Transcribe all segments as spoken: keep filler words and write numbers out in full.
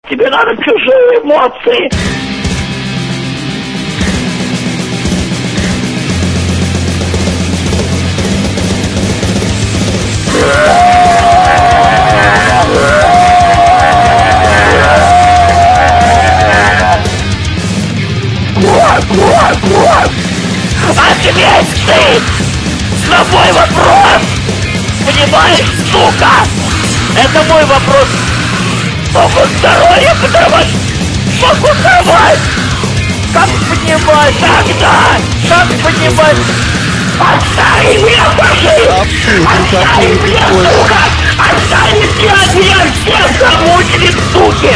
Тебе надо чужие эмоции. Вот, вот, вот. Ответь ты на мой вопрос. Понимаешь, сука? Это мой вопрос. Могу здоровье подорвать. Могу сорвать. Как понимать? Тогда, как понимать? Отстань меня, фашист! Отстань меня, сука! Отстаньте от меня все замучили, суки!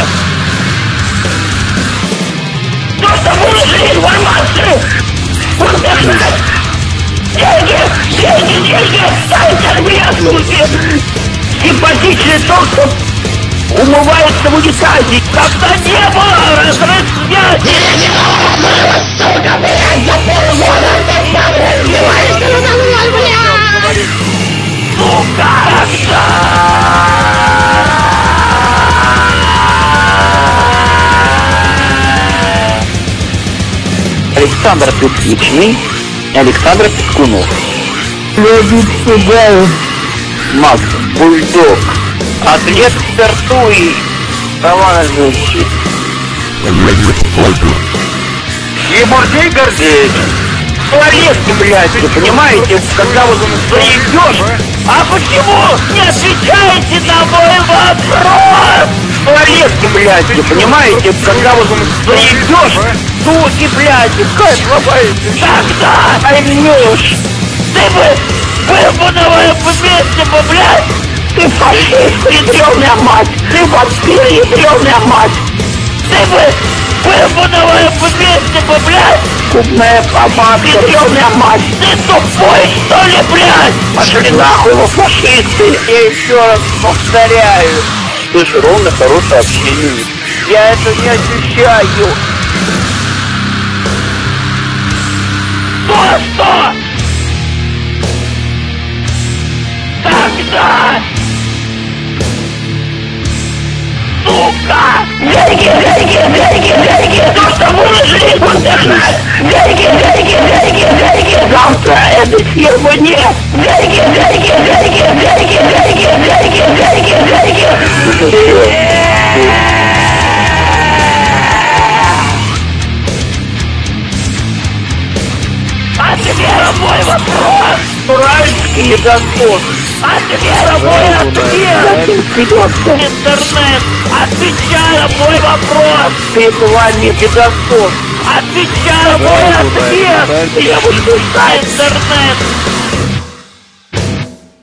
Просто выложили информацию! Продолжать! Деньги! Деньги! Деньги! Отстаньте от меня, суки! Симпатичный тот, кто умывается в унитазе, когда не было разрыв связи! Сука, блядь, за полгода ты меня разбиваешь, блядь! Сука! Александр Петличный, Александр Пескунов. Ловит сюда. Макс Бульдог. Атлет стартует. Товарищ. Ебурдей Гордеевич. Туалетки, блядь, вы понимаете, когда вот заебешь. А почему не отвечаете на мой вопрос? Туалетки, блядь, вы понимаете, когда вот заебешь. Суки, блядь, как ломаете? Тогда поймешь. Ты бы был бы на моем месте, бы, блядь. Ты фашист, ядрёная мать! Ты вампир, ядрёная мать! Ты бы был бы на моем месте, бы, блядь! Кубная помадка, ядрёная мать! Ты тупой, что ли, блядь? Пошли нахуй, вы фашисты! Я еще раз повторяю. Ты же ровно хорошее общение. Я это не ощущаю. Что, что? Тогда! Сука! Деньги, деньги, деньги, деньги! То, что выложили в интернет! Деньги, деньги, деньги, деньги! Завтра этой фирмы нет! Деньги, деньги, деньги, деньги, деньги, деньги, деньги, деньги! Ответ на мой вопрос! Уральский доход! Ответ на мой ответ! Интернет! Отвечай на мой вопрос! Ты вами педофон! Отвечай на мой ответ! Я буду писать интернет!